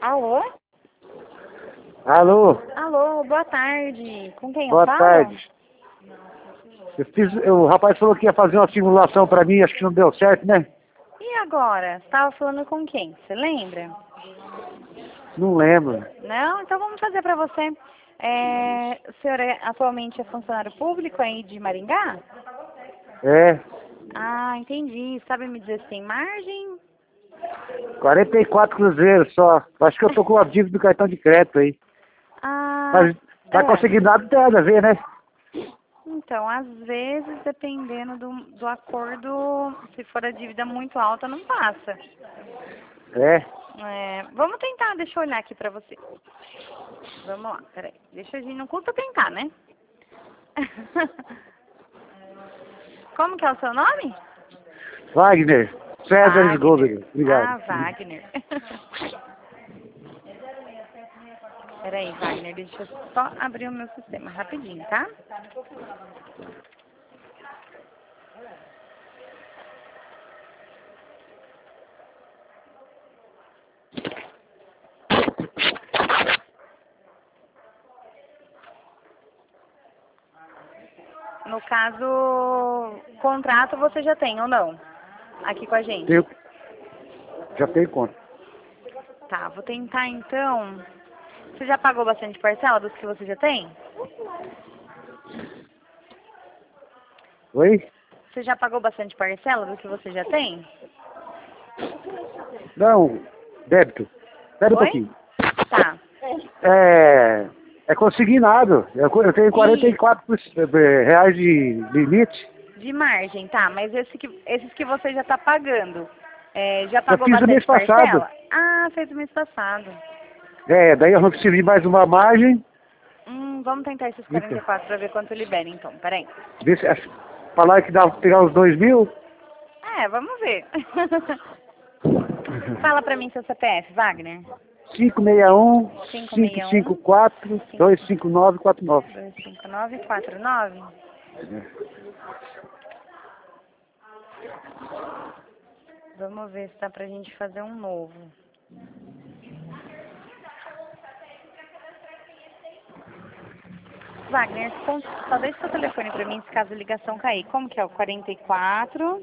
Alô? Alô, Alô, boa tarde. Com quem eu boa falo? tarde. O rapaz falou que ia fazer uma simulação pra mim, acho que não deu certo, né? E agora? Você estava falando com quem? Você lembra? Não lembro. Não? Então vamos fazer para você. O senhor atualmente é funcionário público aí de Maringá? É, Ah, entendi. Sabe me dizer se tem margem? 44 cruzeiros só. Acho que eu tô com a dívida do cartão de crédito aí. Ah, Mas vai conseguir nada, não tem nada a ver, né? então, às vezes, dependendo do acordo, se for a dívida muito alta, não passa. Vamos tentar, deixa eu olhar aqui pra você. Vamos lá, peraí. Deixa a gente, não custa tentar, né? Como que é o seu nome? Wagner, César Wagner. Sgober, Ah, obrigado. Wagner. Peraí, Wagner, deixa eu só abrir o meu sistema rapidinho, tá? No caso, contrato você já tem ou não? Aqui com a gente. Já tenho conta. Tá, vou tentar então. Você já pagou bastante parcela dos que você já tem? Oi? Você já pagou bastante parcela do que você já tem? Não, débito. Espera um Oi? pouquinho. Tá. É consignado. Eu tenho 44 reais de limite. De margem, tá. Mas esses que você já tá pagando, já Eu pagou fiz o mês bastante passado. parcela? Ah, fez o mês passado. Daí eu não preciso de mais uma margem. Vamos tentar esses 44 pra ver quanto libera, então. Peraí. Vê se, falar que dá pra pegar uns 2.000. Vamos ver. Fala pra mim seu CPF, Wagner. 561 561 554 25949. 25949. Vamos ver se dá pra gente fazer um novo. Wagner, só deixa seu telefone pra mim se caso a ligação cair. Como que é o 44?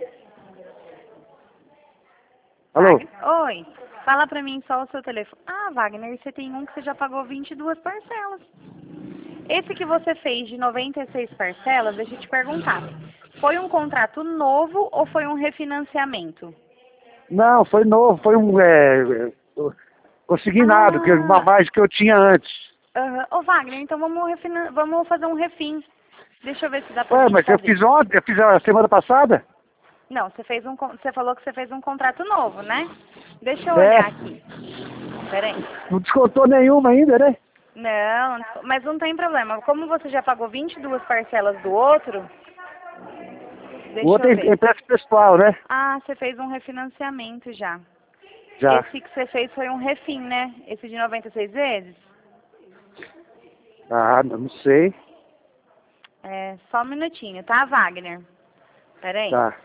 Alô? Wagner? Oi. Fala pra mim só o seu telefone. Ah, Wagner, você tem um que você já pagou 22 parcelas. Esse que você fez de 96 parcelas, deixa eu te perguntar. Foi um contrato novo ou foi um refinanciamento? Não, foi novo, foi um consignado, que é uma Ah, margem que eu tinha antes. Ô Wagner, então vamos fazer um refim. Deixa eu ver se dá pra Ué, gente mas eu fazer. fiz ontem, eu fiz a semana passada. Não, você falou que você fez um contrato novo, né? Deixa eu É, olhar aqui. Peraí. não descontou nenhuma ainda, né? Não, mas não tem problema. Como você já pagou 22 parcelas do outro, O deixa outro eu é ver. empréstimo pessoal, né? Ah, você fez um refinanciamento já. Já. Esse que você fez foi um refim, né? Esse de 96 vezes? Ah, não sei. Só um minutinho, tá, Wagner? Peraí. Tá.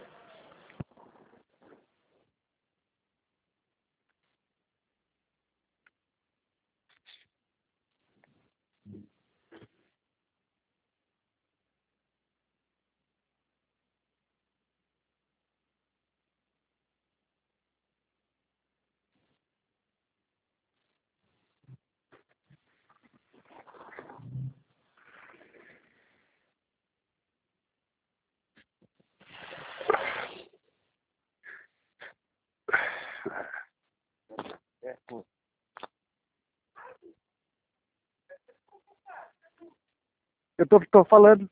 Eu tô falando.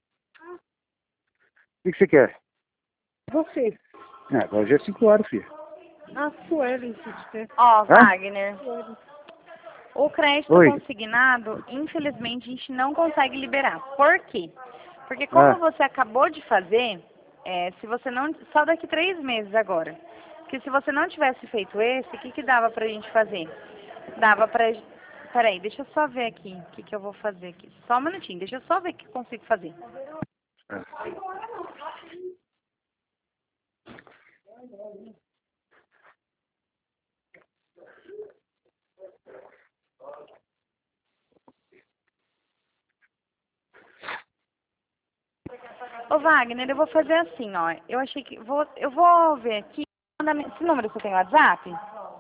O que você quer? Você. Agora já é 5 horas, filho. A Suelen, sister. Ó, Hã? Wagner, o crédito Oi. consignado, infelizmente, a gente não consegue liberar. Por quê? Porque como Ah, você acabou de fazer, se você não... Só daqui 3 meses agora. Porque se você não tivesse feito esse, o que que dava pra gente fazer? Dava pra... Peraí, deixa eu só ver aqui o que que eu vou fazer aqui. Só um minutinho, deixa eu só ver o que eu consigo fazer. Wagner, eu vou fazer assim, ó. Eu achei que... eu vou ver aqui. Esse número você tem WhatsApp?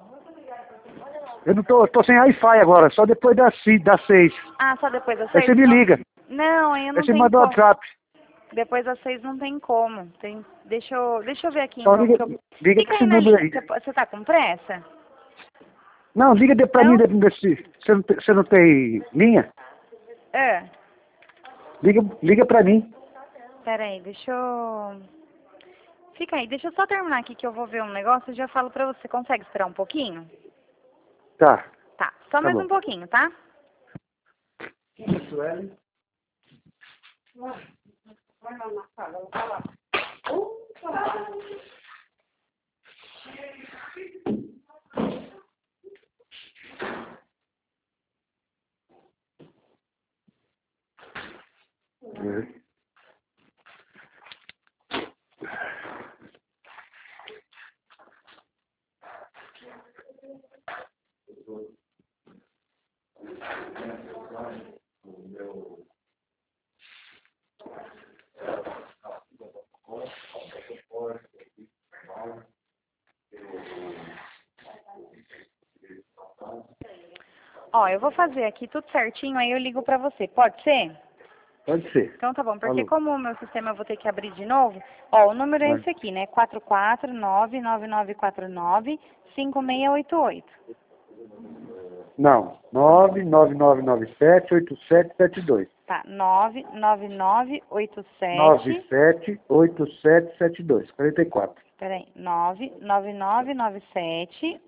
Eu não tô sem Wi-Fi agora, só depois das 6. Ah, só depois das Aí 6? você me liga. Não, eu não Aí você tenho manda o como. WhatsApp. Depois das 6 não tem como. Deixa eu ver aqui, Só então. liga pra Fica esse aí na número linha. aí. Você tá com pressa? Não, liga pra Não? mim, você não tem linha? É. Liga pra mim. Pera aí, deixa eu... Fica aí, deixa eu só terminar aqui que eu vou ver um negócio e já falo pra você. Consegue esperar um pouquinho? Tá. Tá, só mais bom. um pouquinho, tá? Sueli. Vai lá na sala, vai lá. Ó, eu vou fazer aqui tudo certinho, aí eu ligo pra você. Pode ser? Pode ser. Então tá bom, porque Falou. como o meu sistema eu vou ter que abrir de novo, ó, o número é Vai. esse aqui, né? 449-9949-5688. Não. 999978772. Tá, 99987... 978772. 44. Peraí, 99997...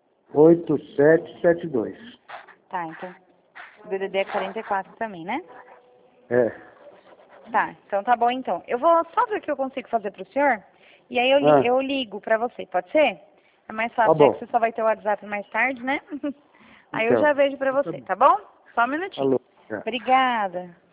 8772. Tá, então, o DDD é 44 também, né? É. Tá, então tá bom então. Eu vou só ver o que eu consigo fazer pro senhor, e aí eu ligo pra você, pode ser? É mais fácil, Tá já bom. que você só vai ter o WhatsApp mais tarde, né? Aí eu Então. já vejo pra você, tá bom? Só um minutinho. Alô. Já. Obrigada.